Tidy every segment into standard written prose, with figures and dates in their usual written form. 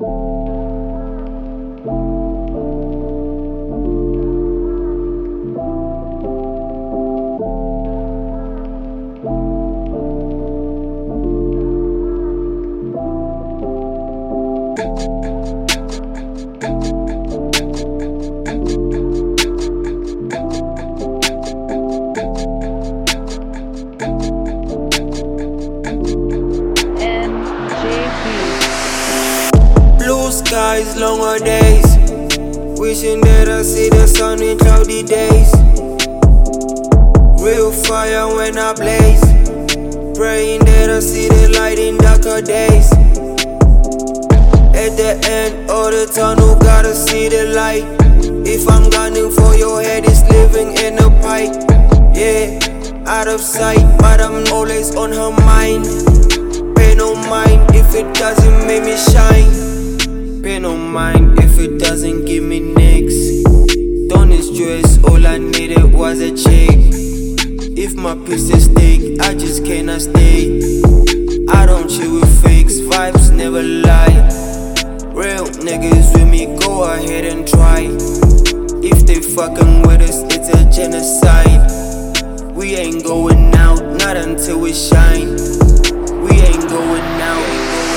Blue skies, longer days. Wishing that I see the sun in cloudy days. Real fire when I blaze. Praying that I see the light in darker days. At the end of the tunnel, gotta see the light. If I'm gunning for your head, it's living in a pipe. Yeah, out of sight, but I'm always on her mind. Pay no mind if it doesn't make me shine. Pay no mind if it doesn't give me nicks. Don't stress, all I needed was a check. If my piece is thick, I just cannot stay. I don't chill with fakes, vibes never lie. Real niggas with me, go ahead and try. If they fucking with us, it's a genocide. We ain't going out, not until we shine. We ain't going out.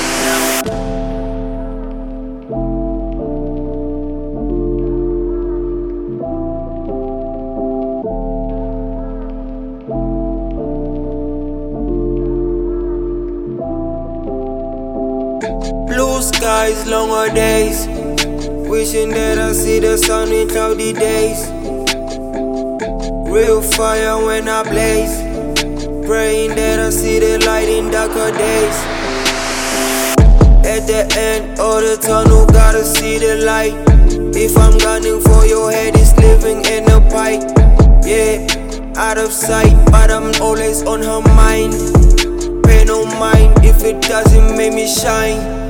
Blue skies, longer days. Wishing that I see the sun in cloudy days. Real fire when I blaze. Praying that I see the light in darker days. At the end of the tunnel, gotta see the light. If I'm gunning for your head, it's living in a pipe. Yeah, out of sight, but I'm always on her mind. Pay no mind if it doesn't make me shine.